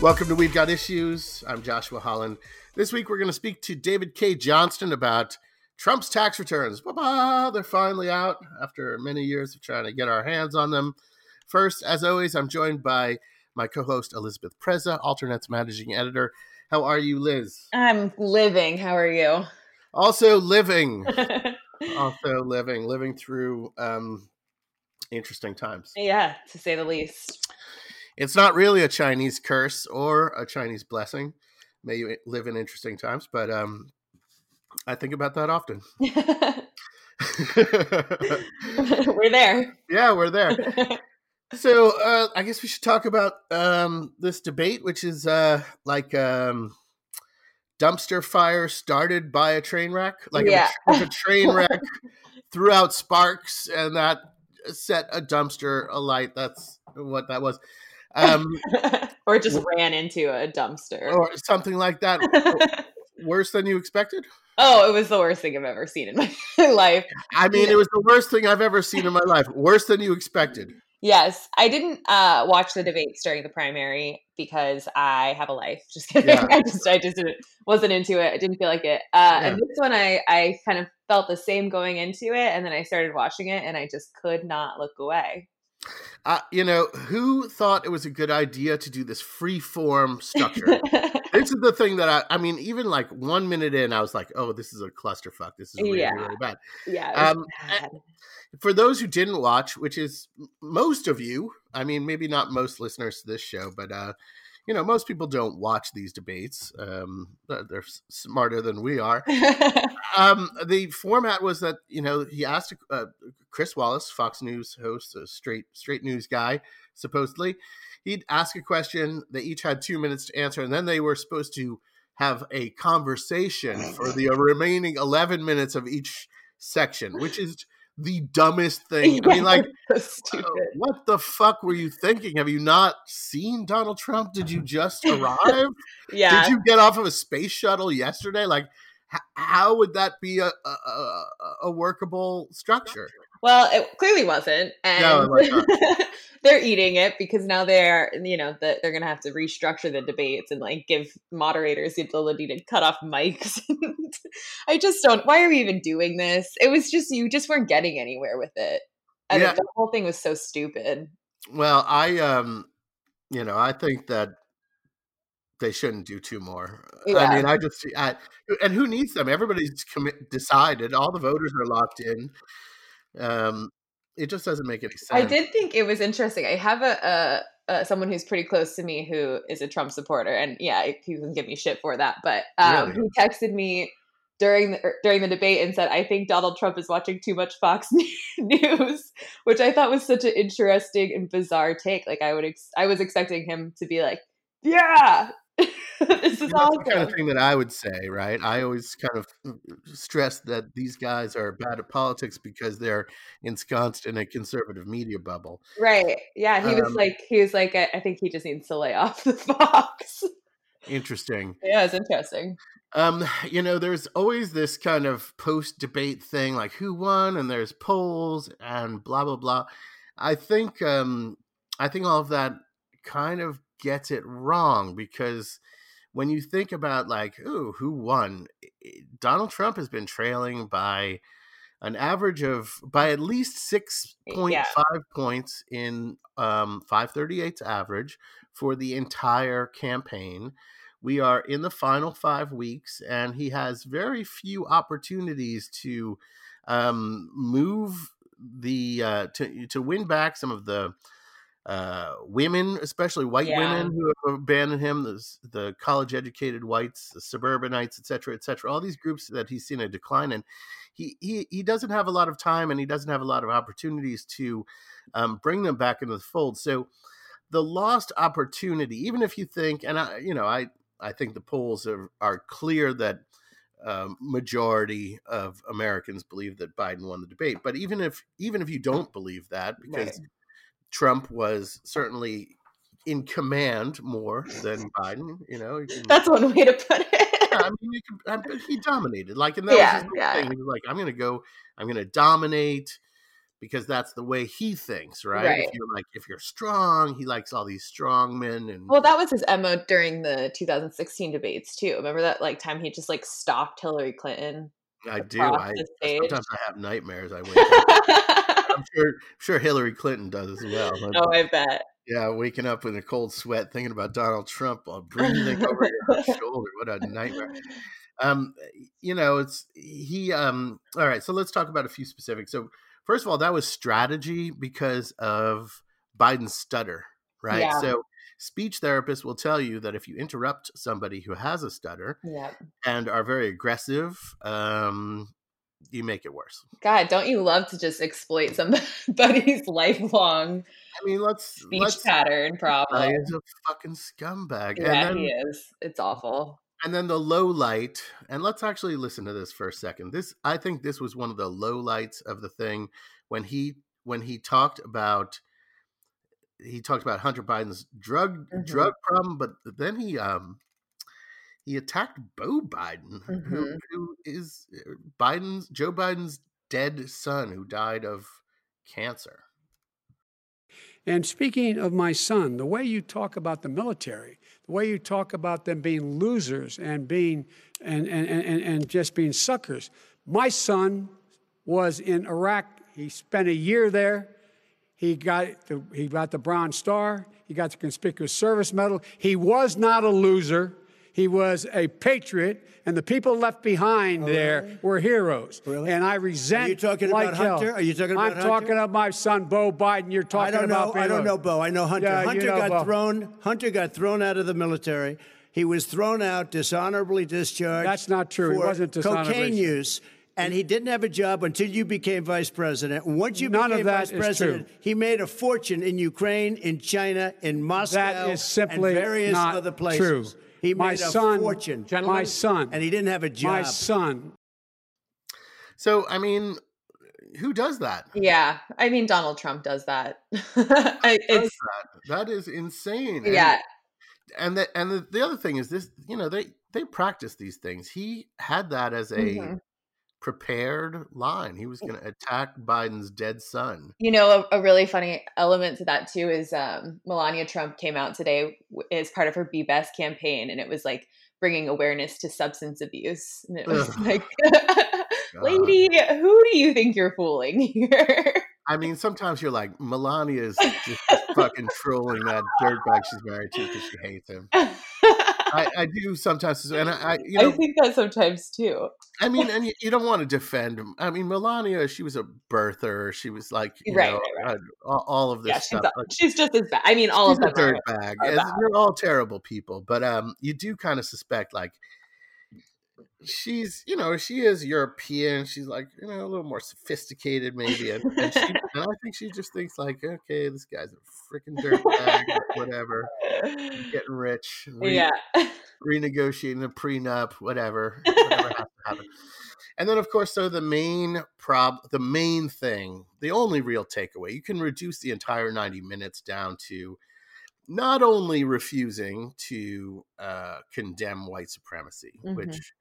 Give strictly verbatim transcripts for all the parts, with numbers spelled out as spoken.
Welcome to We've Got Issues. I'm Joshua Holland. This week we're going to speak to David Cay Johnston about Trump's tax returns. Ba-ba! They're finally out after many years of trying to get our hands on them. First, as always, I'm joined by my co-host Elizabeth Preza, Alternet's managing editor. How are you, Liz? I'm living. How are you? Also living. also living. Living through um, interesting times. Yeah, to say the least. It's not really a Chinese curse or a Chinese blessing. May you live in interesting times, but um, I think about that often. We're there. Yeah, we're there. So uh, I guess we should talk about um, this debate, which is uh, like um, dumpster fire started by a train wreck. Like yeah. if, a, if a train wreck threw out sparks and that set a dumpster alight, that's what that was. Um, or just w- ran into a dumpster. Or something like that. Worse than you expected? Oh, it was the worst thing I've ever seen in my life. I mean, yeah. It was the worst thing I've ever seen in my life. Worse than you expected. Yes. I didn't uh, watch the debates during the primary because I have a life. Just kidding. Yeah. I just I just didn't, wasn't into it. I didn't feel like it. Uh, yeah. And this one, I, I kind of felt the same going into it. And then I started watching it and I just could not look away. Uh, you know, who thought it was a good idea to do this free form structure? This is the thing that I, I mean, even like one minute in, I was like, oh, this is a clusterfuck. This is really, yeah. really bad. Yeah. Um, bad. For those who didn't watch, which is most of you, I mean, maybe not most listeners to this show, but, uh, you know, most people don't watch these debates. Um, they're smarter than we are. um, the format was that, you know, he asked uh, Chris Wallace, Fox News host, a straight straight news guy, supposedly. He'd ask a question. They each had two minutes to answer, and then they were supposed to have a conversation for the remaining eleven minutes of each section, which is the dumbest thing. Yeah, I mean, like, so stupid. Uh, what the fuck were you thinking? Have you not seen Donald Trump? Did you just arrive? Yeah. Did you get off of a space shuttle yesterday? Like, h- how would that be a, a, a workable structure? Well, it clearly wasn't. And no, it was not. They're eating it because now they're, you know, the, they're going to have to restructure the debates and like give moderators the ability to cut off mics. I just don't, why are we even doing this? It was just, you just weren't getting anywhere with it. I yeah. The whole thing was so stupid. Well, I, um, you know, I think that they shouldn't do two more. Yeah. I mean, I just, I, and who needs them? Everybody's commi- decided. All the voters are locked in. Um, it just doesn't make any sense. I did think it was interesting. I have a, a, a someone who's pretty close to me who is a Trump supporter, and yeah, he can give me shit for that. But um, really? He texted me during the during the debate and said, "I think Donald Trump is watching too much Fox News," which I thought was such an interesting and bizarre take. Like I would, ex- I was expecting him to be like, "Yeah." This is That's awesome. the kind of thing that I would say, right? I always kind of stress that these guys are bad at politics because they're ensconced in a conservative media bubble. Right. Yeah. He um, was like, he was like, I think he just needs to lay off the Fox. Interesting. Yeah, it's interesting. Um, you know, there's always this kind of post-debate thing, like who won, and there's polls and blah, blah, blah. I think, um, I think all of that kind of gets it wrong because when you think about like, ooh, who won? Donald Trump has been trailing by an average of by at least six point five yeah. points in um, five thirty-eight's average for the entire campaign. We are in the final five weeks, and he has very few opportunities to um, move the uh, to to win back some of the uh, women, especially white yeah. women who have abandoned him, the, the college-educated whites, the suburbanites, et cetera, et cetera, all these groups that he's seen a decline in. He, he, he doesn't have a lot of time and he doesn't have a lot of opportunities to um, bring them back into the fold. So the lost opportunity, even if you think, and I, you know, I, I think the polls are, are clear that um, majority of Americans believe that Biden won the debate. But even if, even if you don't believe that, because right. Trump was certainly in command more than Biden, you know. Can, That's one way to put it. I mean, you can, I, he dominated. Like, and that yeah, was his yeah. thing. He was like, I'm going to go, I'm going to dominate. because that's the way he thinks, right? Right. If you're like, if you're strong, he likes all these strong men. And well, that was his M O during the two thousand sixteen debates too. Remember that like time he just like stalked Hillary Clinton I do. across I the stage? sometimes I have nightmares. I wake up. I'm sure, sure Hillary Clinton does as well. But, oh, I bet. yeah, waking up in a cold sweat thinking about Donald Trump while breathing over your shoulder. What a nightmare. Um, you know, it's he. Um, all right, so let's talk about a few specifics. So, first of all, that was strategy because of Biden's stutter, right? Yeah. So, speech therapists will tell you that if you interrupt somebody who has a stutter Yeah. and are very aggressive, um, you make it worse. God, don't you love to just exploit somebody's lifelong I mean, let's speech let's. pattern problem? Guy is a fucking scumbag, and Yeah, then he is. It's awful. and then the low light. And let's actually listen to this for a second. This, I think, this was one of the low lights of the thing when he when he talked about he talked about Hunter Biden's drug Mhm. drug problem, but then he um he attacked Beau Biden, who Mhm. who is Biden's Joe Biden's dead son who died of cancer. And speaking of my son, the way you talk about the military, the way you talk about them being losers and being and and, and, and just being suckers. My son was in Iraq. He spent a year there. He got the, he got the Bronze Star. He got the Conspicuous Service Medal. He was not a loser. He was a patriot, and the people left behind oh, there really? were heroes. Really? And I resent. Are you talking like about hell. Hunter? Are you talking about I'm Hunter? talking about my son, Beau Biden. You're talking I don't about. know. I don't know Beau. I know Hunter. Yeah, Hunter you know got Beau. thrown. Hunter got thrown out of the military. He was thrown out, dishonorably discharged. That's not true. For He wasn't dishonorably. Cocaine use. And he didn't have a job until you became vice president. Once you None became of that vice is president, true. he made a fortune in Ukraine, in China, in Moscow, That is simply and various not other places. true. He my made a son, fortune. My son. And he didn't have a job. My son. So, I mean, who does that? Yeah, I mean, Donald Trump does that. I, Does it's that? That is insane. yeah. And, and the and the, the other thing is this, you know, they they practice these things. He had that as a Mhm. prepared line. He was going to attack Biden's dead son. You know, a, a really funny element to that too is um, Melania Trump came out today w- as part of her Be Best campaign, and it was like bringing awareness to substance abuse. And it was Ugh. like, lady, who do you think you're fooling here? I mean, sometimes you're like, Melania is just fucking trolling that dirtbag she's married to because she hates him. I, I do sometimes, and I, I you know, I think that sometimes too. I mean, and you, you don't want to defend him. I mean, Melania, she was a birther. She was like, you Right, know, right, right. uh, all, all of this Yeah, she's, stuff. a- Like, she's just as bad. I mean, all she's of a them are, dirtbag. are As- bad. They're all terrible people, but um, you do kind of suspect, like, she's, you know, she is European. She's like, you know, a little more sophisticated, maybe, and, and, she, and I think she just thinks like, okay, this guy's a freaking dirtbag, whatever, getting rich, re- Yeah. renegotiating a prenup, whatever, whatever has to happen. And then, of course, so the main prob, the main thing, the only real takeaway, you can reduce the entire ninety minutes down to not only refusing to uh, condemn white supremacy, Mhm. which,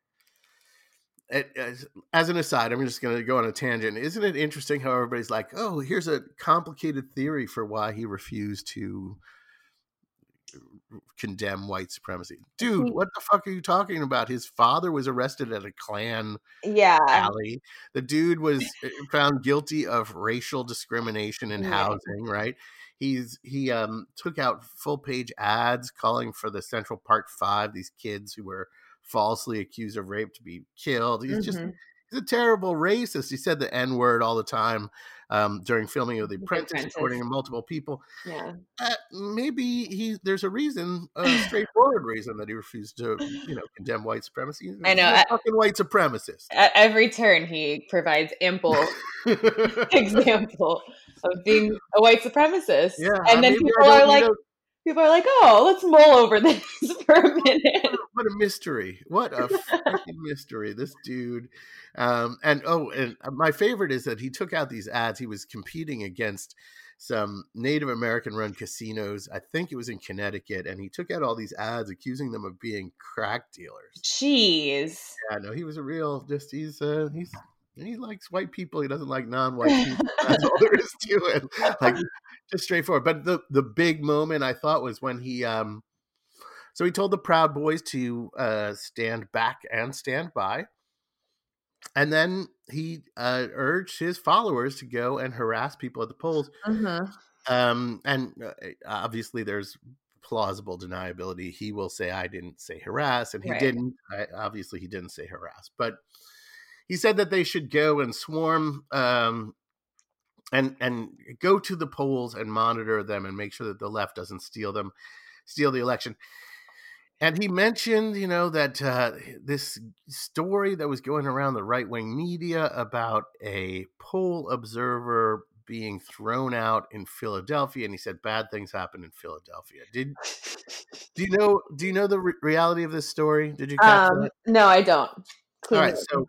it, as, as an aside, I'm just going to go on a tangent. Isn't it interesting how everybody's like, oh, here's a complicated theory for why he refused to condemn white supremacy? Dude, He- what the fuck are you talking about? His father was arrested at a Klan Yeah. alley. The dude was found guilty of racial discrimination in Yeah. housing, right? He's he um took out full page ads calling for the Central Park Five, these kids who were falsely accused of rape, to be killed. He's just Mhm. he's a terrible racist. He said the N-word all the time um, during filming of The The Apprentice, Apprentice. according to multiple people. Yeah. Uh, maybe he there's a reason, a straightforward reason that he refused to, you know, condemn white supremacy. I know. He's a At, fucking white supremacist. at every turn, he provides ample example of being a white supremacist. Yeah, and then maybe people I don't are need like, a- people are like, oh, let's mull over this for a minute. What a mystery. What a freaking mystery. This dude. Um, and oh, and my favorite is that he took out these ads. He was competing against some Native American run casinos. I think it was in Connecticut. And he took out all these ads accusing them of being crack dealers. Jeez. Yeah, no, he was a real, just, he's, uh, he's, he likes white people. He doesn't like non-white people. That's all there is to it. Like, just straightforward. But the the big moment I thought was when he um, so he told the Proud Boys to uh, stand back and stand by, and then he uh, urged his followers to go and harass people at the polls. Mm-hmm. Um, and uh, obviously, there's plausible deniability. He will say, "I didn't say harass," and he Right. didn't. I, obviously, he didn't say harass, but he said that they should go and swarm um, and and go to the polls and monitor them and make sure that the left doesn't steal them, steal the election. And he mentioned, you know, that uh, this story that was going around the right-wing media about a poll observer being thrown out in Philadelphia, and he said bad things happened in Philadelphia. Did do you know? Do you know the re- reality of this story? Did you catch Um, that? no, I don't. All right, so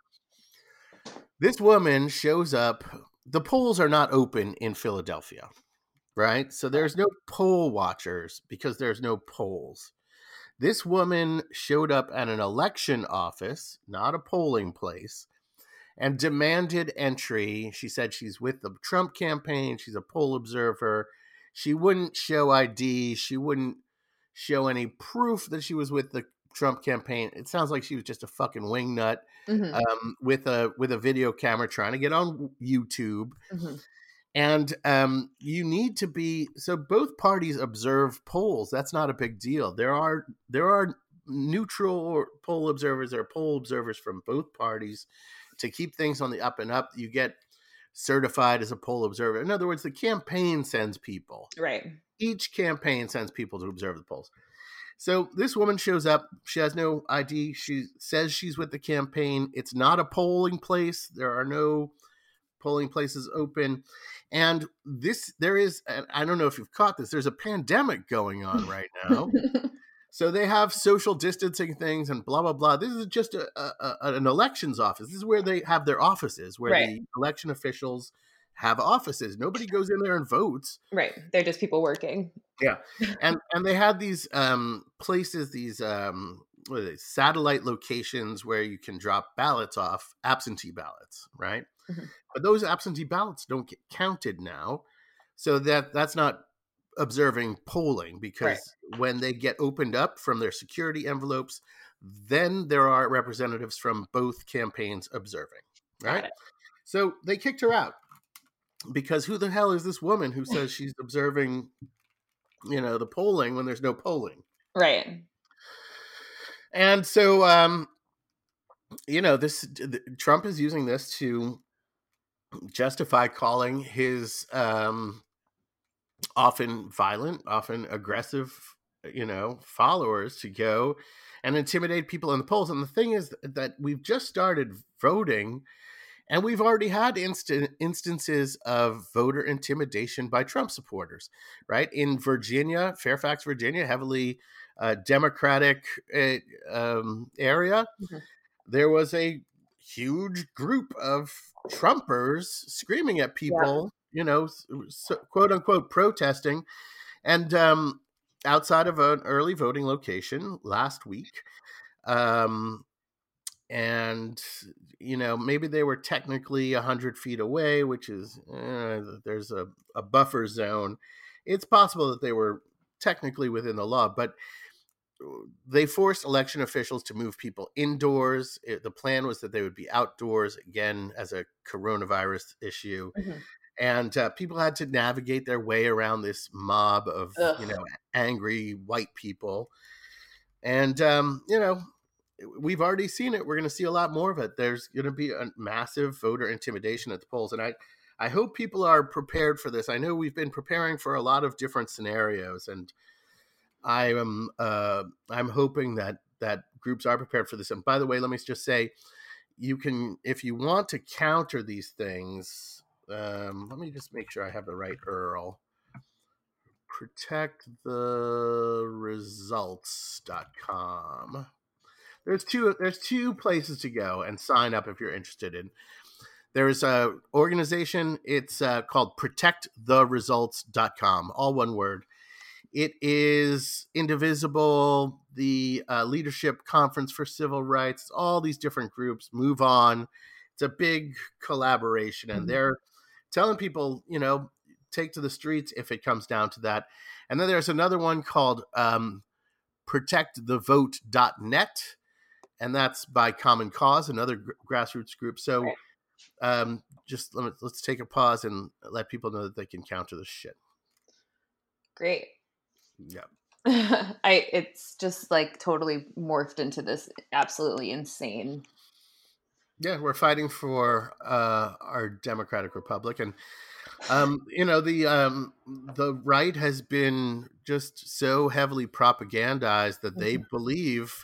this woman shows up. The polls are not open in Philadelphia, right? So there's no poll watchers because there's no polls. This woman showed up at an election office, not a polling place, and demanded entry. She said she's with the Trump campaign. She's a poll observer. She wouldn't show I D. She wouldn't show any proof that she was with the Trump campaign. It sounds like she was just a fucking wingnut Mm-hmm. um, with a with a video camera trying to get on YouTube. Mm-hmm. And um, you need to be so both parties observe polls. That's not a big deal. There are there are neutral poll observers or poll observers from both parties to keep things on the up and up. You get certified as a poll observer. In other words, the campaign sends people. Right. Each campaign sends people to observe the polls. So this woman shows up. She has no I D. She says she's with the campaign. It's not a polling place. There are no polling places open. And this, there is, I don't know if you've caught this, there's a pandemic going on right now. So they have social distancing things and blah, blah, blah. This is just a, a, a, an elections office. This is where they have their offices, where Right. the election officials have offices. Nobody goes in there and votes. Right. They're just people working. Yeah. And and they had these um, places, these um, what are they, satellite locations where you can drop ballots off, absentee ballots, right? Mm-hmm. But those absentee ballots don't get counted now. So that that's not observing polling, because right. when they get opened up from their security envelopes, then there are representatives from both campaigns observing, right? So they kicked her out because who the hell is this woman who says she's observing, you know, the polling when there's no polling? Right. And so, um, you know, this Trump is using this to justify calling his um, often violent, often aggressive, you know, followers to go and intimidate people in the polls. And the thing is that we've just started voting, and we've already had instant instances of voter intimidation by Trump supporters, right? In Virginia, Fairfax, Virginia, heavily uh, Democratic uh, um, area, mm-hmm. there was a huge group of Trumpers screaming at people, yeah. you know, so, quote unquote, protesting. And um, outside of an early voting location last week, um, and, you know, maybe they were technically one hundred feet away, which is, eh, there's a, a buffer zone. It's possible that they were technically within the law, but they forced election officials to move people indoors. It, the plan was that they would be outdoors, again, as a coronavirus issue. Mm-hmm. And uh, people had to navigate their way around this mob of, Ugh. you know, angry white people. And, um, you know, we've already seen it. We're going to see a lot more of it. There's going to be a massive voter intimidation at the polls. And I, I hope people are prepared for this. I know we've been preparing for a lot of different scenarios, and I am uh, I'm hoping that that groups are prepared for this. And by the way, let me just say, you can, if you want to counter these things, um, let me just make sure I have the right U R L. protect the results dot com. There's two there's two places to go and sign up if you're interested in. There's a organization, it's uh, called protect the results dot com, all one word. It is Indivisible, the uh, Leadership Conference for Civil Rights, all these different groups, Move On. It's a big collaboration, and mm-hmm. they're telling people, you know, take to the streets if it comes down to that. And then there's another one called um, protect the vote dot net, and that's by Common Cause, another gr- grassroots group. So right. um, just let, let's take a pause and let people know that they can counter this shit. Great. Yeah. I it's just like totally morphed into this absolutely insane. Yeah, we're fighting for uh, our democratic republic, and um, you know the um, the right has been just so heavily propagandized that they mm-hmm. believe,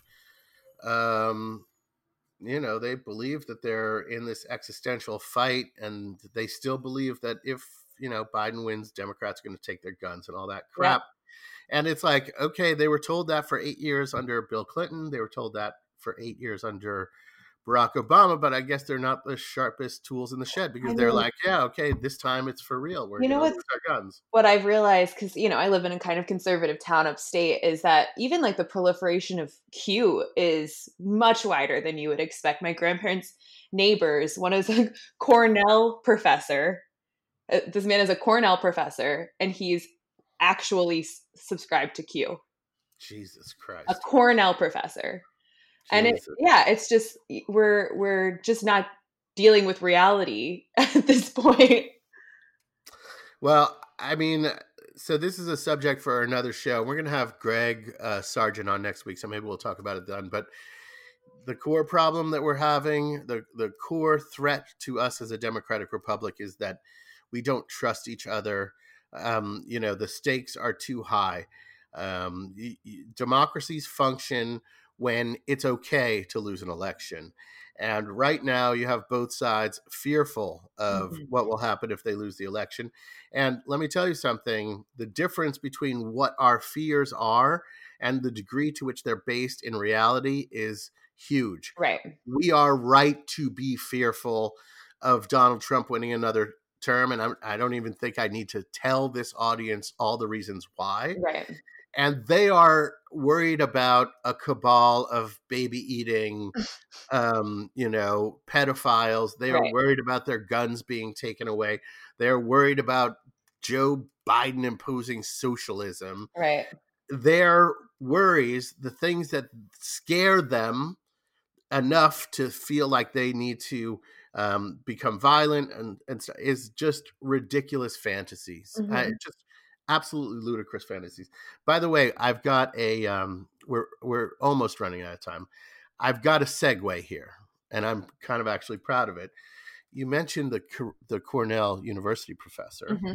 um, you know, they believe that they're in this existential fight, and they still believe that if you know Biden wins, Democrats are going to take their guns and all that crap. Yeah. And it's like, okay, they were told that for eight years under Bill Clinton. They were told that for eight years under Barack Obama. But I guess they're not the sharpest tools in the shed, because they're like, yeah, okay, this time it's for real. We're you know going to lose our guns. What I've realized, because, you know, I live in a kind of conservative town upstate, is that even like the proliferation of Q is much wider than you would expect. My grandparents' neighbors, one is a Cornell professor. This man is a Cornell professor, and he's actually subscribed to Q. Jesus Christ. A Cornell professor. Jesus. And it, yeah, it's just, we're, we're just not dealing with reality at this point. Well, I mean, so this is a subject for another show. We're going to have Greg uh, Sargent on next week, so maybe we'll talk about it then. But the core problem that we're having, the, the core threat to us as a democratic republic, is that we don't trust each other. Um, you know, the stakes are too high. Um, y- y- democracies function when it's okay to lose an election. And right now you have both sides fearful of mm-hmm. what will happen if they lose the election. And let me tell you something, the difference between what our fears are and the degree to which they're based in reality is huge. Right. We are right to be fearful of Donald Trump winning another term, and I'm, I don't even think I need to tell this audience all the reasons why. Right. And they are worried about a cabal of baby eating, um, you know, pedophiles. They are right. worried about their guns being taken away. They're worried about Joe Biden imposing socialism. Right. Their worries, the things that scare them enough to feel like they need to um, become violent and, and is just ridiculous fantasies. Mm-hmm. Uh, just absolutely ludicrous fantasies. By the way, I've got a, um, we're, we're almost running out of time. I've got a segue here, and I'm kind of actually proud of it. You mentioned the, the Cornell University professor, mm-hmm.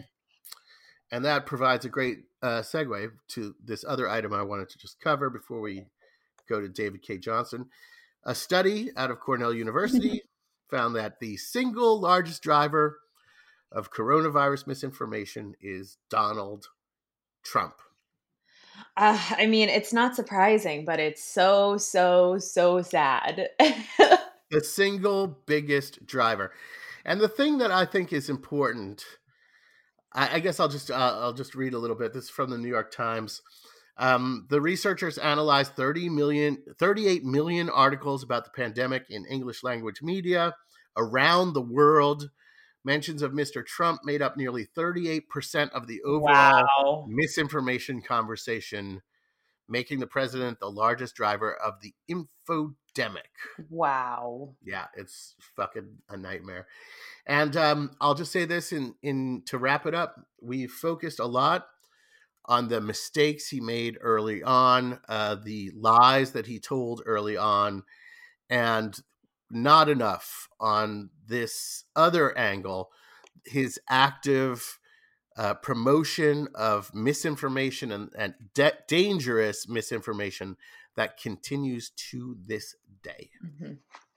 and that provides a great uh, segue to this other item I wanted to just cover before we go to David Cay Johnston. A study out of Cornell University found that the single largest driver of coronavirus misinformation is Donald Trump. Uh, I mean, it's not surprising, but it's so, so, so sad. The single biggest driver. And the thing that I think is important, I, I guess I'll just uh, I'll just read a little bit. This is from the New York Times. Um, the researchers analyzed thirty million, thirty-eight million articles about the pandemic in English language media around the world. Mentions of Mister Trump made up nearly thirty-eight percent of the overall wow. misinformation conversation, making the president the largest driver of the infodemic. Wow. Yeah, it's fucking a nightmare. And um, I'll just say this in, in to wrap it up. We focused a lot on the mistakes he made early on, uh, the lies that he told early on, and not enough on this other angle, his active uh, promotion of misinformation and, and de- dangerous misinformation that continues to this day. Mm-hmm.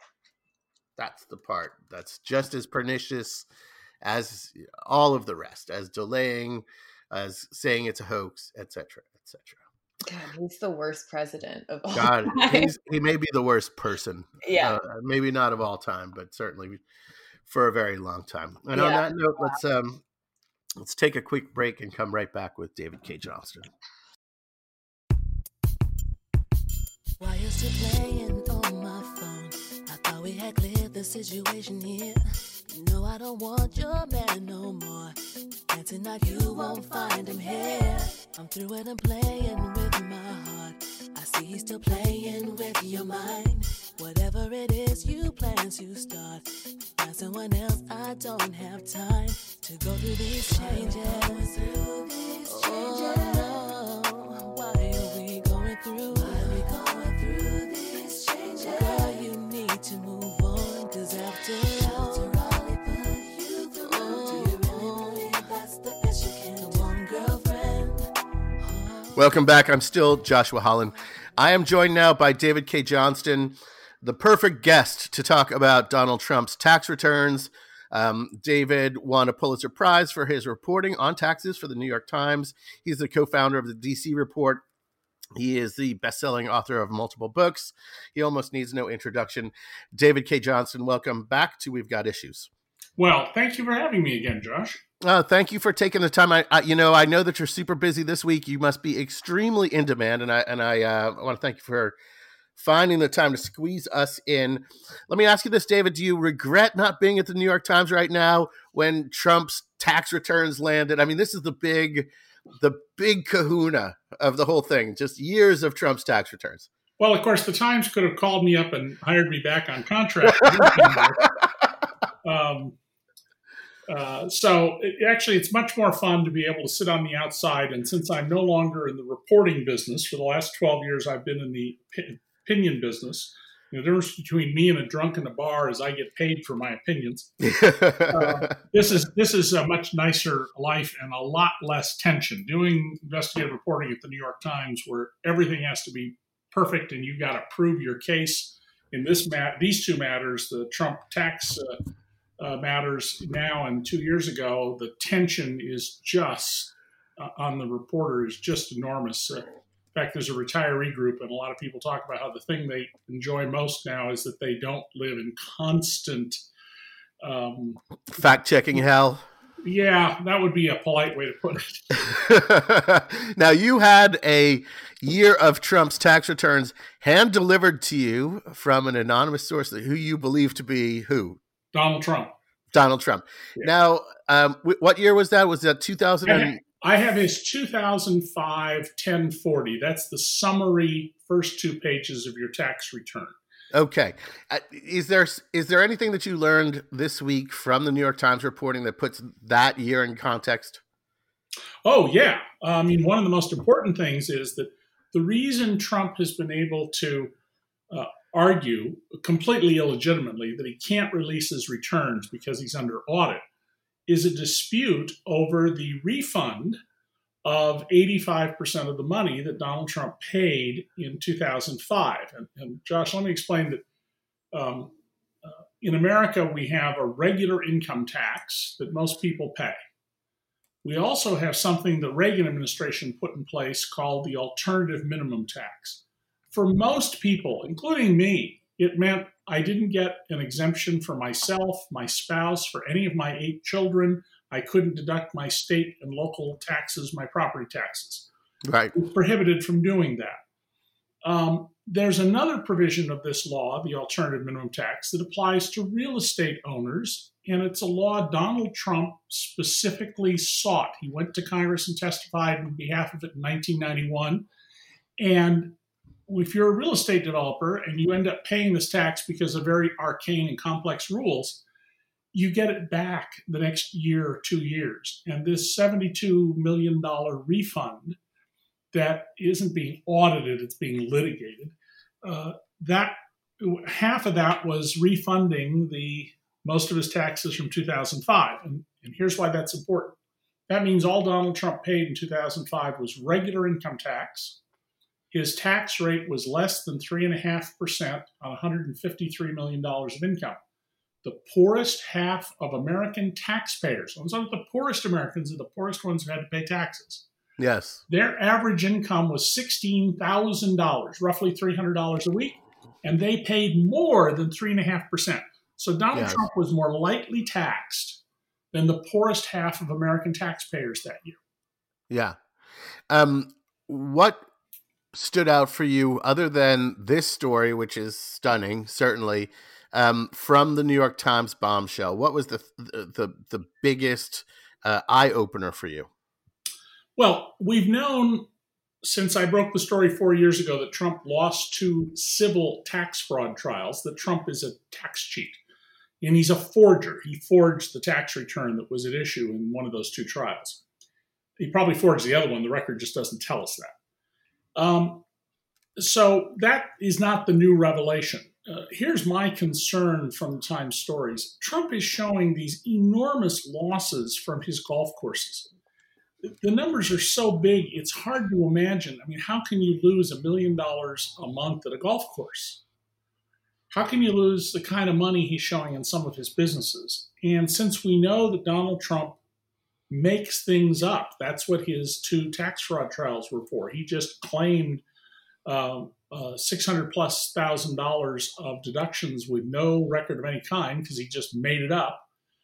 That's the part that's just as pernicious as all of the rest, as delaying, as saying it's a hoax, et cetera, et cetera. God, he's the worst president of all God, time. He's, he may be the worst person. Yeah. Uh, maybe not of all time, but certainly for a very long time. And yeah. on that note, let's um, let's take a quick break and come right back with David Cay Johnston. Why is it playing on my phone? I thought we had cleared this situation here. You know I don't want your man no more. And tonight you won't find him here. I'm through with him playing with my heart. I see he's still playing with your mind. Whatever it is you plan to start, find someone else. I don't have time to go through these changes. Oh no, why are we going through? Why are we going through these changes? Girl, you need to move on, cause after all, after all they put you through, oh, do you really believe that's the best you can do? Come on, girlfriend. Oh. Welcome back. I'm still Joshua Holland. I am joined now by David Cay Johnston, the perfect guest to talk about Donald Trump's tax returns. Um, David won a Pulitzer Prize for his reporting on taxes for the New York Times. He's the co-founder of the D C Report. He is the best-selling author of multiple books. He almost needs no introduction. David Cay Johnston, welcome back to We've Got Issues. Well, thank you for having me again, Josh. Uh, thank you for taking the time. I, I, you know, I know that you're super busy this week. You must be extremely in demand, and I and I uh, want to thank you for finding the time to squeeze us in. Let me ask you this, David. Do you regret not being at the New York Times right now when Trump's tax returns landed? I mean, this is the big, the big kahuna of the whole thing. Just years of Trump's tax returns. Well, of course, the Times could have called me up and hired me back on contract. um, uh, so it, actually, it's much more fun to be able to sit on the outside. And since I'm no longer in the reporting business, for the last twelve years, I've been in the opinion business. The difference between me and a drunk in a bar is I get paid for my opinions. uh, this is this is a much nicer life and a lot less tension. Doing investigative reporting at the New York Times, where everything has to be perfect and you've got to prove your case in this mat. These two matters, the Trump tax uh, uh, matters now and two years ago, the tension is just uh, on the reporter is just enormous. Uh, In fact, there's a retiree group, and a lot of people talk about how the thing they enjoy most now is that they don't live in constant um, fact-checking hell. Yeah, that would be a polite way to put it. Now, you had a year of Trump's tax returns hand-delivered to you from an anonymous source who you believe to be who? Donald Trump. Donald Trump. Yeah. Now, um, what year was that? Was that two thousand? And- I have his two thousand five ten forty. That's the summary first two pages of your tax return. Okay. Uh, is there is there anything that you learned this week from the New York Times reporting that puts that year in context? Oh, yeah. I mean, one of the most important things is that the reason Trump has been able to uh, argue completely illegitimately that he can't release his returns because he's under audit is a dispute over the refund of eighty-five percent of the money that Donald Trump paid in two thousand five. And, and Josh, let me explain that um, uh, in America, we have a regular income tax that most people pay. We also have something the Reagan administration put in place called the alternative minimum tax. For most people, including me, it meant I didn't get an exemption for myself, my spouse, for any of my eight children. I couldn't deduct my state and local taxes, my property taxes. Right. I was prohibited from doing that. Um, there's another provision of this law, the alternative minimum tax, that applies to real estate owners, and it's a law Donald Trump specifically sought. He went to Congress and testified on behalf of it in nineteen ninety-one, and if you're a real estate developer and you end up paying this tax because of very arcane and complex rules, you get it back the next year or two years. And this seventy-two million dollars refund that isn't being audited, it's being litigated, uh, that half of that was refunding the most of his taxes from two thousand five. And, and here's why that's important. That means all Donald Trump paid in two thousand five was regular income tax. His tax rate was less than three point five percent on one hundred fifty-three million dollars of income. The poorest half of American taxpayers, I'm sorry, the poorest Americans are the poorest ones who had to pay taxes. Yes. Their average income was sixteen thousand dollars, roughly three hundred dollars a week, and they paid more than three point five percent. So Donald yes. Trump was more lightly taxed than the poorest half of American taxpayers that year. Yeah. Um, what stood out for you other than this story, which is stunning, certainly, um, from the New York Times bombshell, what was the the the, the biggest uh, eye opener for you? Well, we've known since I broke the story four years ago that Trump lost two civil tax fraud trials that Trump is a tax cheat. And he's a forger. He forged the tax return that was at issue in one of those two trials. He probably forged the other one. The record just doesn't tell us that. Um, so that is not the new revelation. Uh, here's my concern from the Times stories. Trump is showing these enormous losses from his golf courses. The numbers are so big, it's hard to imagine. I mean, how can you lose a million dollars a month at a golf course? How can you lose the kind of money he's showing in some of his businesses? And since we know that Donald Trump makes things up, that's what his two tax fraud trials were for. He just claimed uh, uh, six hundred plus thousand dollars of deductions with no record of any kind because he just made it up.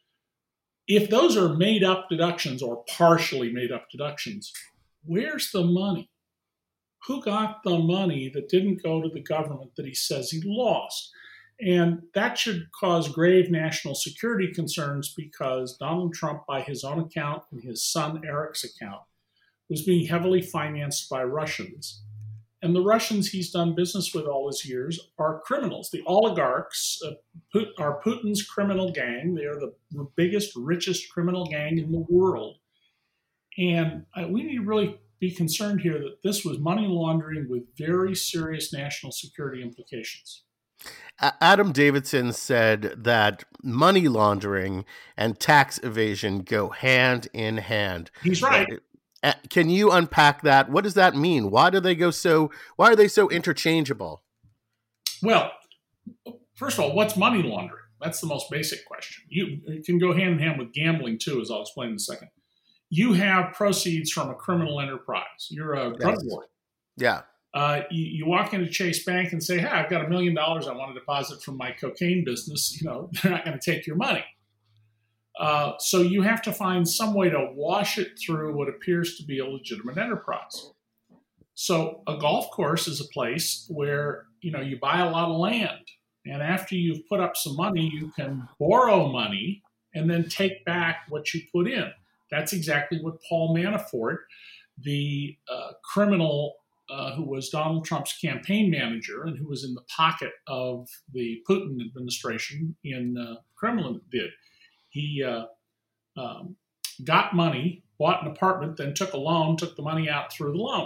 If those are made up deductions or partially made up deductions, where's the money? Who got the money that didn't go to the government that he says he lost? And that should cause grave national security concerns because Donald Trump, by his own account and his son Eric's account, was being heavily financed by Russians. And the Russians he's done business with all his years are criminals. The oligarchs uh, are Putin's criminal gang. They are the biggest, richest criminal gang in the world. And uh, we need to really be concerned here that this was money laundering with very serious national security implications. Adam Davidson said that money laundering and tax evasion go hand in hand. He's right. Uh, can you unpack that? What does that mean? Why do they go so, why are they so interchangeable? Well, first of all, what's money laundering? That's the most basic question. You, it can go hand in hand with gambling too, as I'll explain in a second. You have proceeds from a criminal enterprise. You're a drug lord. Yeah. Uh, you, you walk into Chase Bank and say, hey, I've got a million dollars I want to deposit from my cocaine business. You know, they're not going to take your money. Uh, so you have to find some way to wash it through what appears to be a legitimate enterprise. So a golf course is a place where, you know, you buy a lot of land. And after you've put up some money, you can borrow money and then take back what you put in. That's exactly what Paul Manafort, the uh, criminal uh, who was Donald Trump's campaign manager and who was in the pocket of the Putin administration in uh, Kremlin, did. He uh, um, got money, bought an apartment, then took a loan, took the money out through the loan.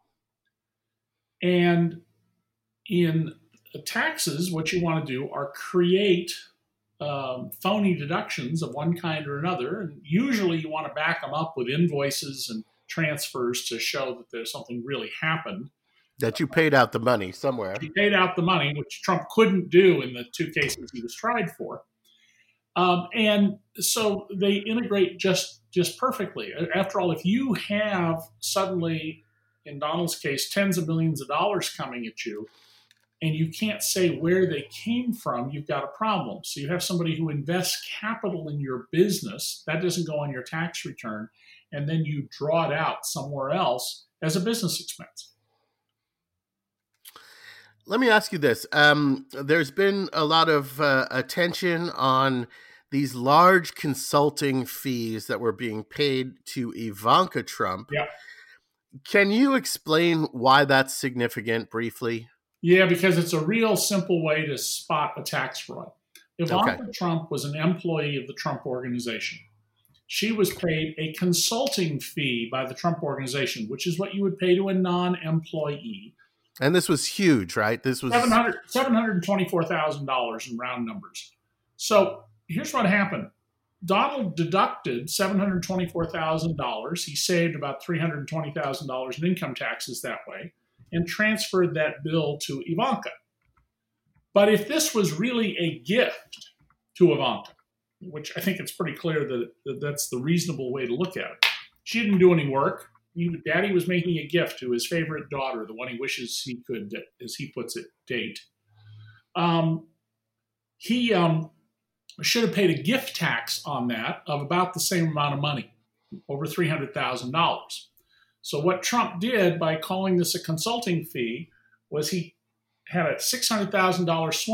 And in taxes, what you want to do are create um, phony deductions of one kind or another. And usually you want to back them up with invoices and transfers to show that there's something really happened. That you paid out the money somewhere. He paid out the money, which Trump couldn't do in the two cases he was tried for. Um, and so they integrate just just perfectly. After all, if you have suddenly, in Donald's case, tens of millions of dollars coming at you, and you can't say where they came from, you've got a problem. So you have somebody who invests capital in your business, that doesn't go on your tax return, and then you draw it out somewhere else as a business expense. Let me ask you this. Um, there's been a lot of uh, attention on these large consulting fees that were being paid to Ivanka Trump. Yeah. Can you explain why that's significant briefly? Yeah, because it's a real simple way to spot a tax fraud. Ivanka Okay. Trump was an employee of the Trump Organization. She was paid a consulting fee by the Trump Organization, which is what you would pay to a non-employee. And this was huge, right? This was seven hundred seven hundred twenty-four thousand dollars in round numbers. So here's what happened. Donald deducted seven hundred twenty-four thousand dollars. He saved about three hundred twenty thousand dollars in income taxes that way and transferred that bill to Ivanka. But if this was really a gift to Ivanka, which I think it's pretty clear that, that that's the reasonable way to look at it, she didn't do any work. He, Daddy was making a gift to his favorite daughter, the one he wishes he could, as he puts it, date. Um, he um, should have paid a gift tax on that of about the same amount of money, over three hundred thousand dollars. So what Trump did by calling this a consulting fee was he had a six hundred thousand dollars swing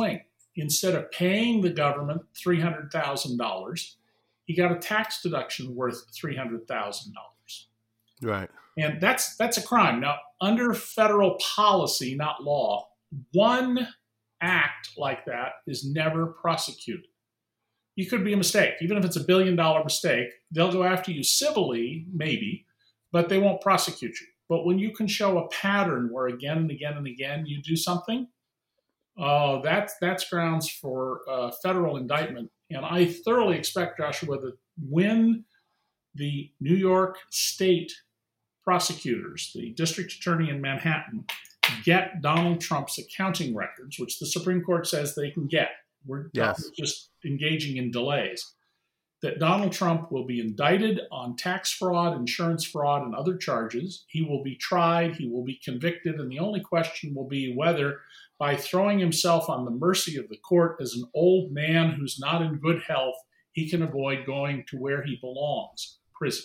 instead of paying the government three hundred thousand dollars, he got a tax deduction worth three hundred thousand dollars. Right. And that's that's a crime. Now, under federal policy, not law, one act like that is never prosecuted. You could be a mistake. Even if it's a billion dollar mistake, they'll go after you civilly, maybe, but they won't prosecute you. But when you can show a pattern where again and again and again you do something, oh, that's that's grounds for uh, federal indictment. And I thoroughly expect, Joshua, that when the New York State prosecutors, the district attorney in Manhattan, get Donald Trump's accounting records, which the Supreme Court says they can get, we're yes. just engaging in delays, that Donald Trump will be indicted on tax fraud, insurance fraud, and other charges. He will be tried, he will be convicted, and the only question will be whether, by throwing himself on the mercy of the court as an old man who's not in good health, he can avoid going to where he belongs, prison.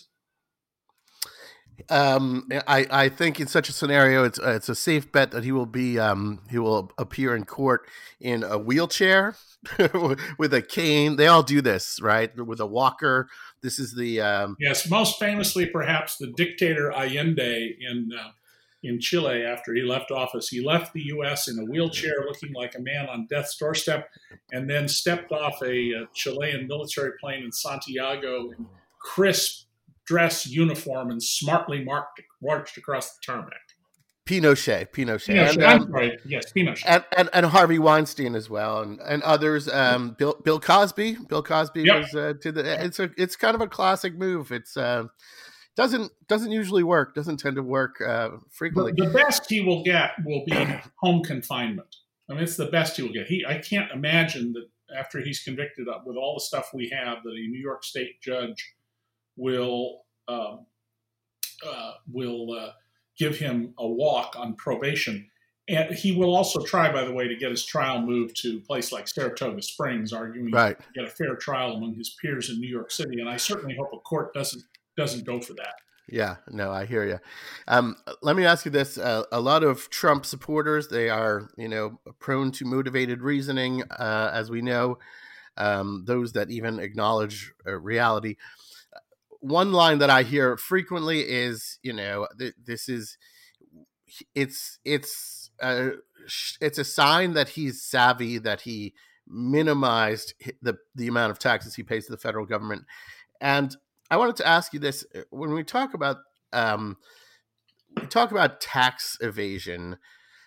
Um, I, I think in such a scenario, it's uh, it's a safe bet that he will be um, he will appear in court in a wheelchair with a cane. They all do this, right? With a walker. This is the um... yes, most famously, perhaps the dictator Allende in uh, in Chile after he left office. He left the U S in a wheelchair, looking like a man on death's doorstep, and then stepped off a, a Chilean military plane in Santiago in crisp dress uniform and smartly marked, marched across the tarmac. Pinochet, Pinochet, Pinochet and, I'm um, sorry, yes, Pinochet, and, and and Harvey Weinstein as well, and and others. Um, Bill Bill Cosby, Bill Cosby yep. was uh, to the. It's a it's kind of a classic move. It's uh, doesn't doesn't usually work. Doesn't tend to work uh, frequently. The, the best he will get will be home confinement. I mean, it's the best he will get. He I can't imagine that after he's convicted of with all the stuff we have, that a New York State judge will um, uh, will uh, give him a walk on probation. And he will also try, by the way, to get his trial moved to a place like Saratoga Springs, arguing right. to get a fair trial among his peers in New York City. And I certainly hope a court doesn't doesn't go for that. Yeah, no, I hear you. Um, let me ask you this. Uh, a lot of Trump supporters, they are, you know, prone to motivated reasoning, uh, as we know, um, those that even acknowledge uh, reality. One line that I hear frequently is, you know, th- this is, it's, it's, uh, it's a sign that he's savvy, that he minimized the, the amount of taxes he pays to the federal government. And I wanted to ask you this: when we talk about, um, we talk about tax evasion,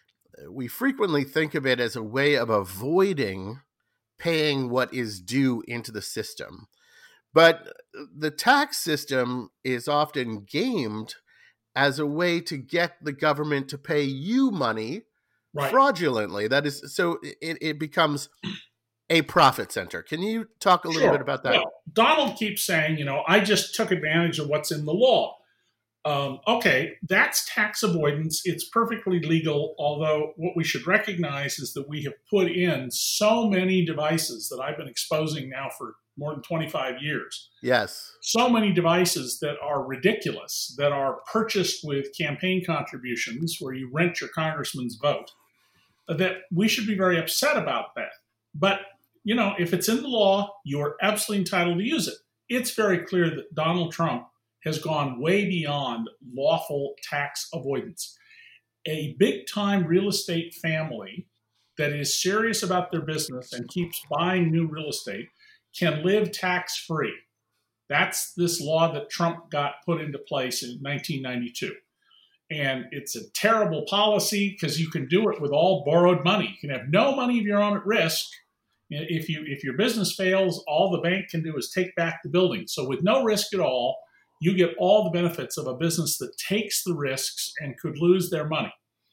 we frequently think of it as a way of avoiding paying what is due into the system. But the tax system is often gamed as a way to get the government to pay you money right. fraudulently. That is, so it, it becomes a profit center. Can you talk a little sure. bit about that? Well, Donald keeps saying, you know, I just took advantage of what's in the law. Um, okay, that's tax avoidance. It's perfectly legal, although what we should recognize is that we have put in so many devices that I've been exposing now for more than twenty-five years. Yes. So many devices that are ridiculous, that are purchased with campaign contributions where you rent your congressman's vote, that we should be very upset about that. But, you know, if it's in the law, you're absolutely entitled to use it. It's very clear that Donald Trump has gone way beyond lawful tax avoidance. A big-time real estate family that is serious about their business and keeps buying new real estate can live tax-free. That's this law that Trump got put into place in nineteen ninety-two. And it's a terrible policy because you can do it with all borrowed money. You can have no money of your own at risk. If you if your business fails, all the bank can do is take back the building. So with no risk at all, you get all the benefits of a business that takes the risks and could lose their money.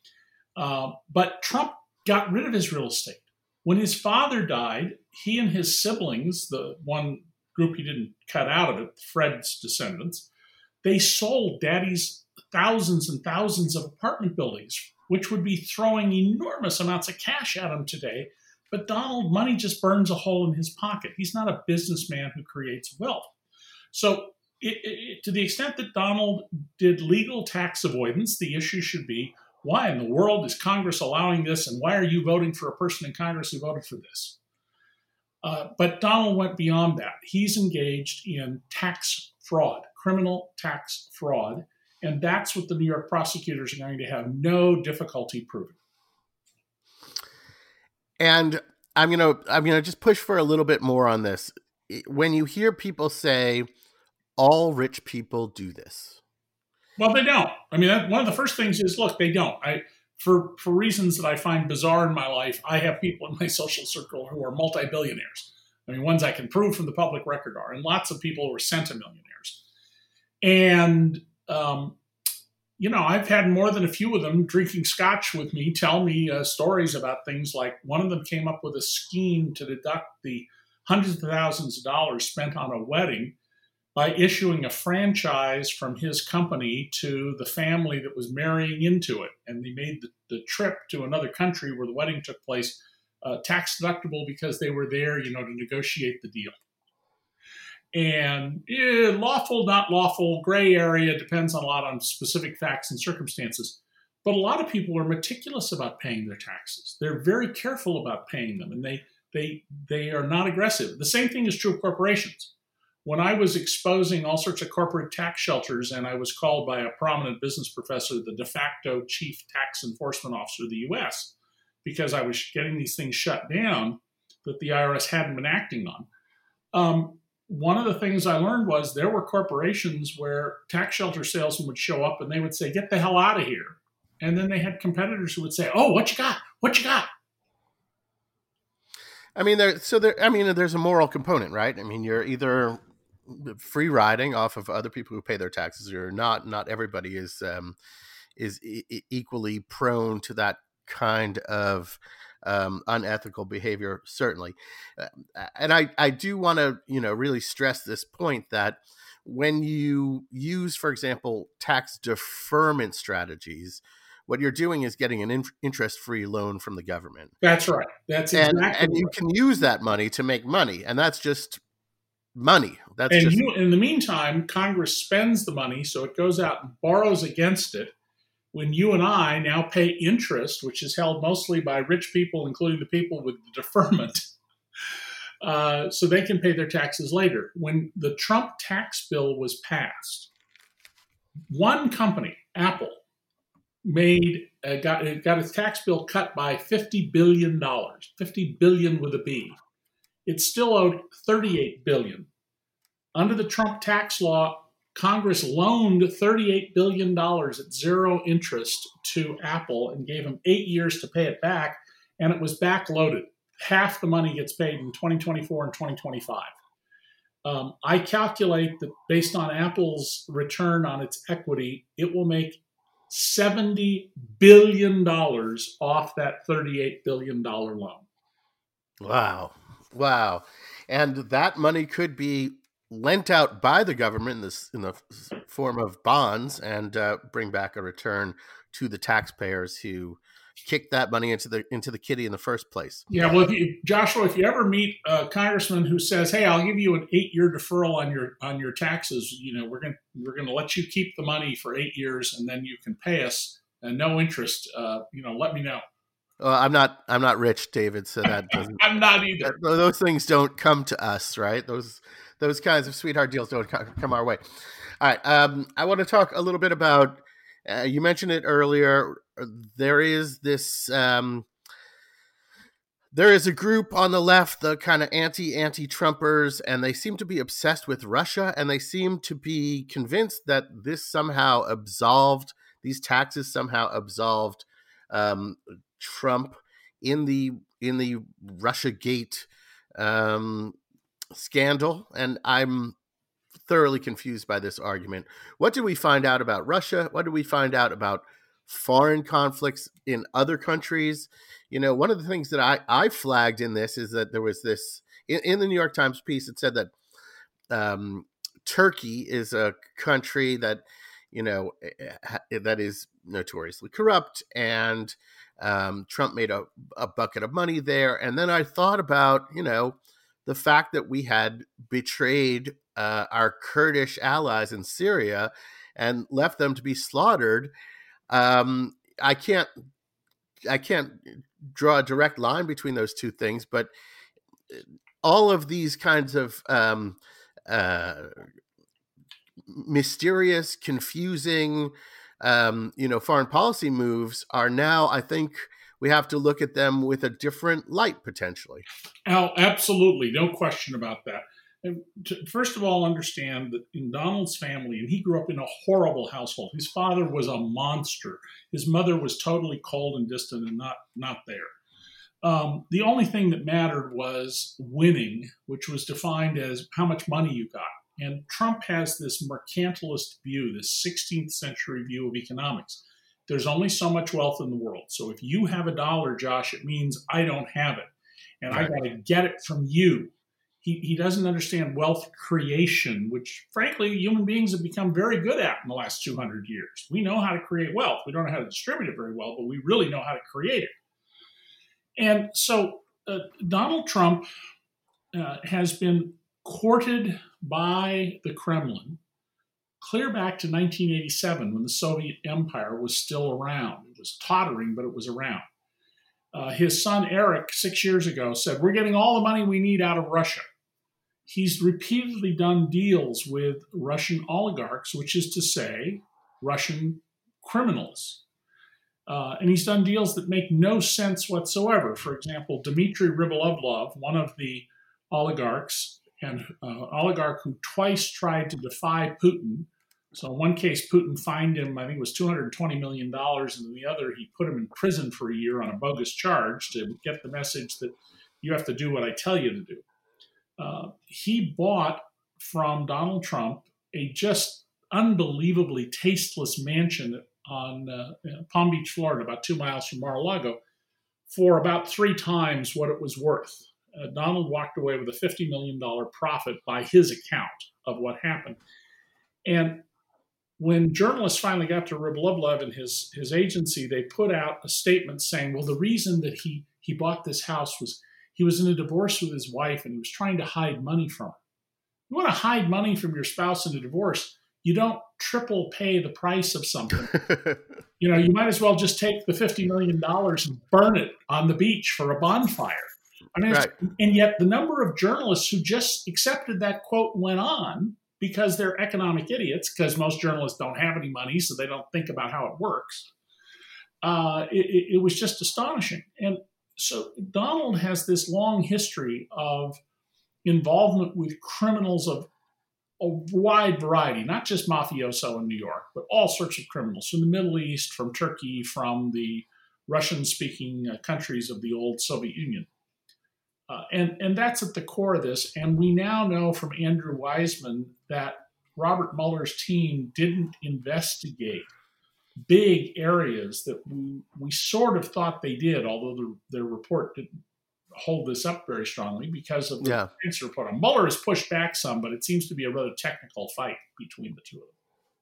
Uh, but Trump got rid of his real estate. When his father died, he and his siblings, the one group he didn't cut out of it, Fred's descendants, they sold Daddy's thousands and thousands of apartment buildings, which would be throwing enormous amounts of cash at him today. But Donald, money just burns a hole in his pocket. He's not a businessman who creates wealth. So it, it, to the extent that Donald did legal tax avoidance, the issue should be, why in the world is Congress allowing this, and why are you voting for a person in Congress who voted for this? Uh, but Donald went beyond that. He's engaged in tax fraud, criminal tax fraud, and that's what the New York prosecutors are going to have no difficulty proving. And I'm gonna I'm gonna just push for a little bit more on this. When you hear people say all rich people do this, well, they don't. I mean, that, one of the first things is, look, they don't. I for for reasons that I find bizarre in my life, I have people in my social circle who are multi-billionaires. I mean, ones I can prove from the public record are, and lots of people who are centimillionaires. And um, you know, I've had more than a few of them drinking scotch with me tell me uh, stories about things like one of them came up with a scheme to deduct the hundreds of thousands of dollars spent on a wedding by issuing a franchise from his company to the family that was marrying into it. And they made the, the trip to another country where the wedding took place uh, tax deductible because they were there, you know, to negotiate the deal. And eh, lawful, not lawful, gray area, depends on a lot on specific facts and circumstances. But a lot of people are meticulous about paying their taxes. They're very careful about paying them, and they they they are not aggressive. The same thing is true of corporations. When I was exposing all sorts of corporate tax shelters, and I was called by a prominent business professor the de facto chief tax enforcement officer of the U S, because I was getting these things shut down that the I R S hadn't been acting on. Um, One of the things I learned was there were corporations where tax shelter salesmen would show up and they would say, get the hell out of here. And then they had competitors who would say, oh, what you got? What you got? I mean, there. So there. I mean, there's a moral component, right? I mean, you're either free riding off of other people who pay their taxes, or not. Not everybody is um, is e- equally prone to that kind of um, unethical behavior, certainly. Uh, and I, I do want to, you know, really stress this point that when you use, for example, tax deferment strategies, what you're doing is getting an in- interest-free loan from the government. That's right. That's exactly and, and right. you can use that money to make money, and that's just money. That's and just you, in the meantime, Congress spends the money, so it goes out and borrows against it. When you and I now pay interest, which is held mostly by rich people, including the people with the deferment, uh, so they can pay their taxes later. When the Trump tax bill was passed, one company, Apple, made uh, got it got its tax bill cut by fifty billion dollars, fifty billion with a B. It still owed thirty-eight billion dollars. Under the Trump tax law, Congress loaned thirty-eight billion dollars at zero interest to Apple and gave them eight years to pay it back, and it was backloaded. Half the money gets paid in twenty twenty-four and twenty twenty-five. Um, I calculate that based on Apple's return on its equity, it will make seventy billion dollars off that thirty-eight billion dollars loan. Wow. Wow. And that money could be lent out by the government in, this, in the form of bonds and uh, bring back a return to the taxpayers who kicked that money into the into the kitty in the first place. Yeah, well, if you, Joshua, if you ever meet a congressman who says, "Hey, I'll give you an eight-year deferral on your on your taxes," you know, we're going we're going to let you keep the money for eight years, and then you can pay us and no interest. Uh, you know, let me know. Well, I'm not I'm not rich, David, so that doesn't. I'm not either. That, those things don't come to us, right? Those those kinds of sweetheart deals don't come our way. All right, um, I want to talk a little bit about. Uh, you mentioned it earlier. There is this. Um, there is a group on the left, the kind of anti anti Trumpers, and they seem to be obsessed with Russia, and they seem to be convinced that this somehow absolved these taxes somehow absolved um, Trump in the in the Russiagate um, scandal, and I'm thoroughly confused by this argument. What did we find out about Russia? What did we find out about foreign conflicts in other countries? You know, one of the things that I, I flagged in this is that there was this, in, in the New York Times piece, it said that um, Turkey is a country that, you know, that is notoriously corrupt, and um, Trump made a, a bucket of money there. And then I thought about, you know, the fact that we had betrayed uh, our Kurdish allies in Syria and left them to be slaughtered. Um, I can't, I can't draw a direct line between those two things, but all of these kinds of um, uh, mysterious, confusing, um, you know, foreign policy moves are now, I think, we have to look at them with a different light potentially. Oh, absolutely, no question about that. And to, first of all, understand that in Donald's family, and he grew up in a horrible household. His father was a monster. His mother was totally cold and distant and not not there. Um, the only thing that mattered was winning, which was defined as how much money you got. And Trump has this mercantilist view, this sixteenth century view of economics. There's only so much wealth in the world. So if you have a dollar, Josh, it means I don't have it. And I got to get it from you. He, he doesn't understand wealth creation, which, frankly, human beings have become very good at in the last two hundred years. We know how to create wealth. We don't know how to distribute it very well, but we really know how to create it. And so uh, Donald Trump uh, has been courted by the Kremlin clear back to nineteen eighty-seven, when the Soviet Empire was still around. It was tottering, but it was around. Uh, his son, Eric, six years ago, said, we're getting all the money we need out of Russia. He's repeatedly done deals with Russian oligarchs, which is to say, Russian criminals. Uh, and he's done deals that make no sense whatsoever. For example, Dmitry Rybolovlev, one of the oligarchs, and uh, oligarch who twice tried to defy Putin. So in one case, Putin fined him, I think it was two hundred twenty million dollars, and in the other, he put him in prison for a year on a bogus charge to get the message that you have to do what I tell you to do. Uh, he bought from Donald Trump a just unbelievably tasteless mansion on uh, Palm Beach, Florida, about two miles from Mar-a-Lago, for about three times what it was worth. Uh, Donald walked away with a fifty million dollars profit by his account of what happened. And when journalists finally got to Rybolovlev and his, his agency, they put out a statement saying, well, the reason that he, he bought this house was he was in a divorce with his wife and he was trying to hide money from her. You want to hide money from your spouse in a divorce, you don't triple pay the price of something. You know, you might as well just take the fifty million dollars and burn it on the beach for a bonfire. I mean, right. And yet the number of journalists who just accepted that quote went on because they're economic idiots, because most journalists don't have any money, so they don't think about how it works. Uh, it, it was just astonishing. And so Donald has this long history of involvement with criminals of a wide variety, not just mafioso in New York, but all sorts of criminals from the Middle East, from Turkey, from the Russian-speaking uh, countries of the old Soviet Union. Uh, and, and that's at the core of this. And we now know from Andrew Weissman that Robert Mueller's team didn't investigate big areas that we, we sort of thought they did, although the, their report didn't hold this up very strongly because of the yeah. answer report. Mueller has pushed back some, but it seems to be a rather technical fight between the two of them.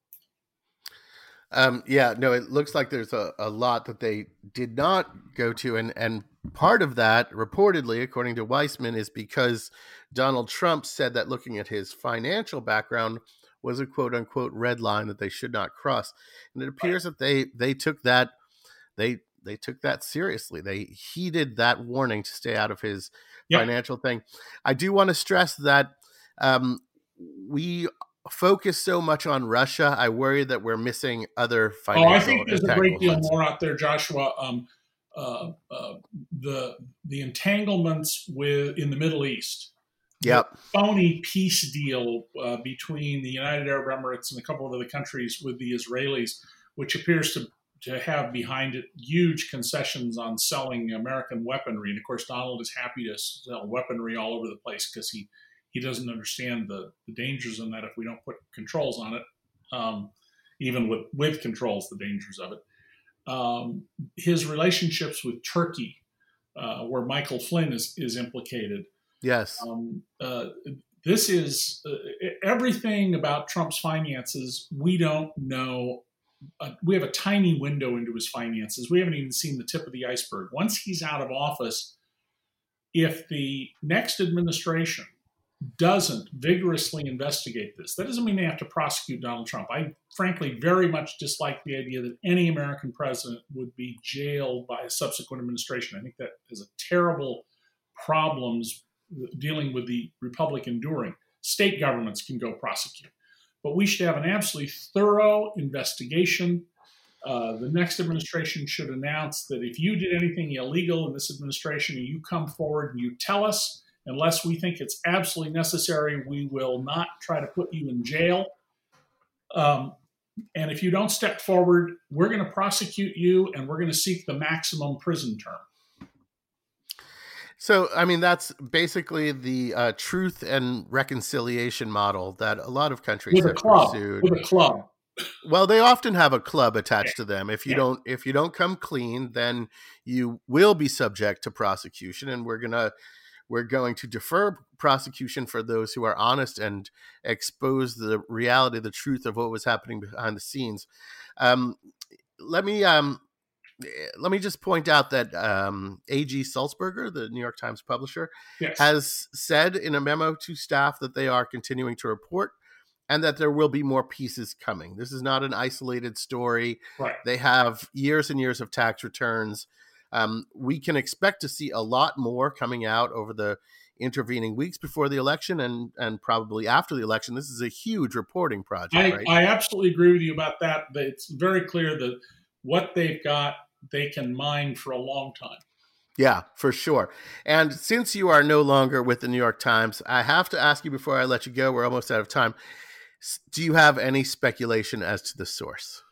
Um, yeah, no, it looks like there's a, a lot that they did not go to. And, and part of that, reportedly, according to Weissman, is because Donald Trump said that looking at his financial background was a quote unquote red line that they should not cross. And it appears that they, they took that, they, they took that seriously. They heeded that warning to stay out of his yep. financial thing. I do want to stress that um, we focus so much on Russia. I worry that we're missing other financial. Oh, I think there's a great deal more out there, Joshua. Um, uh, uh, the the entanglements with in the Middle East. Yep. The phony peace deal uh, between the United Arab Emirates and a couple of other countries with the Israelis, which appears to to have behind it huge concessions on selling American weaponry. And of course, Donald is happy to sell weaponry all over the place because he, he doesn't understand the, the dangers in that if we don't put controls on it, um, even with, with controls, the dangers of it. Um, his relationships with Turkey, uh, where Michael Flynn is, is implicated. Yes. Um, uh, this is uh, everything about Trump's finances we don't know. Uh, we have a tiny window into his finances. We haven't even seen the tip of the iceberg. Once he's out of office, if the next administration doesn't vigorously investigate this, that doesn't mean they have to prosecute Donald Trump. I frankly very much dislike the idea that any American president would be jailed by a subsequent administration. I think that has a terrible problems dealing with the republic enduring. State governments can go prosecute. But we should have an absolutely thorough investigation. Uh, the next administration should announce that if you did anything illegal in this administration and you come forward and you tell us, unless we think it's absolutely necessary, we will not try to put you in jail. Um, and if you don't step forward, we're going to prosecute you and we're going to seek the maximum prison term. So, I mean, that's basically the uh, truth and reconciliation model that a lot of countries with have a club, pursued. With a club. Well, they often have a club attached to them. If you yeah. don't, if you don't come clean, then you will be subject to prosecution, and we're gonna, we're going to defer prosecution for those who are honest and expose the reality, the truth of what was happening behind the scenes. Um, let me, um, let me just point out that um, A G Sulzberger, the New York Times publisher, yes. has said in a memo to staff that they are continuing to report, and that there will be more pieces coming. This is not an isolated story. Right. They have years and years of tax returns. Um, we can expect to see a lot more coming out over the intervening weeks before the election and, and probably after the election. This is a huge reporting project. I, right? I absolutely agree with you about that. It's very clear that what they've got, they can mine for a long time. Yeah, for sure. And since you are no longer with the New York Times, I have to ask you before I let you go, we're almost out of time. Do you have any speculation as to the source?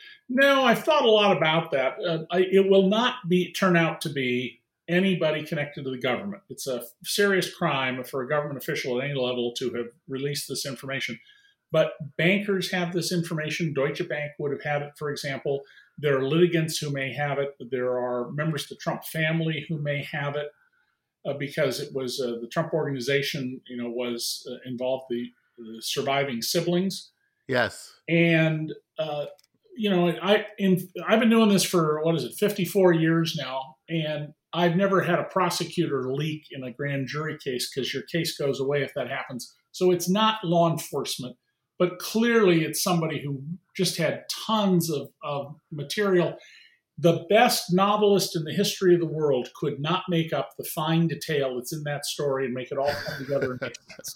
No, I've thought a lot about that. Uh, I, it will not be turn out to be anybody connected to the government. It's a serious crime for a government official at any level to have released this information. But bankers have this information. Deutsche Bank would have had it, for example. There are litigants who may have it. There are members of the Trump family who may have it uh, because it was uh, the Trump organization, you know, was uh, involved the the surviving siblings. Yes. And, uh, you know, I, in, I've been doing this for, what is it, fifty-four years now. And I've never had a prosecutor leak in a grand jury case because your case goes away if that happens. So it's not law enforcement, but clearly it's somebody who just had tons of, of material. The best novelist in the history of the world could not make up the fine detail that's in that story and make it all come together and make sense.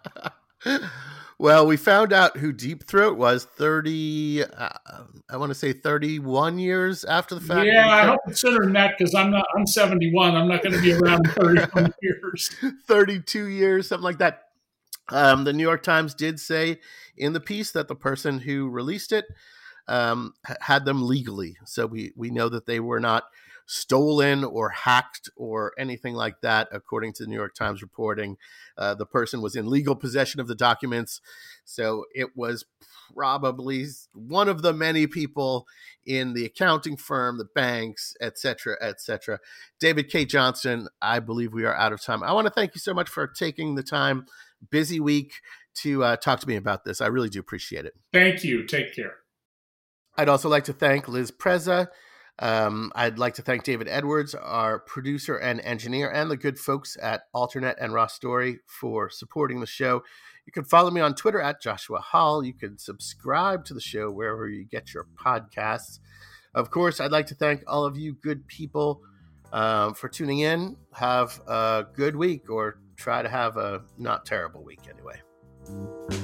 Well, we found out who Deep Throat was thirty, uh, I want to say thirty-one years after the fact. Yeah, I hope considering that because I'm not, I'm seventy-one. I'm not going to be around thirty-one years. thirty-two years, something like that. Um, the New York Times did say in the piece that the person who released it um, had them legally. So we, we know that they were not stolen or hacked or anything like that, according to the New York Times reporting. Uh, the person was in legal possession of the documents. So it was probably one of the many people in the accounting firm, the banks, et cetera, et cetera. David Cay Johnston, I believe we are out of time. I want to thank you so much for taking the time, busy week, to uh, talk to me about this. I really do appreciate it. Thank you. Take care. I'd also like to thank Liz Preza. Um, I'd like to thank David Edwards, our producer and engineer, and the good folks at Alternet and Raw Story for supporting the show. You can follow me on Twitter at Joshua Hall. You can subscribe to the show wherever you get your podcasts. Of course, I'd like to thank all of you good people um, for tuning in. Have a good week, or try to have a not terrible week anyway.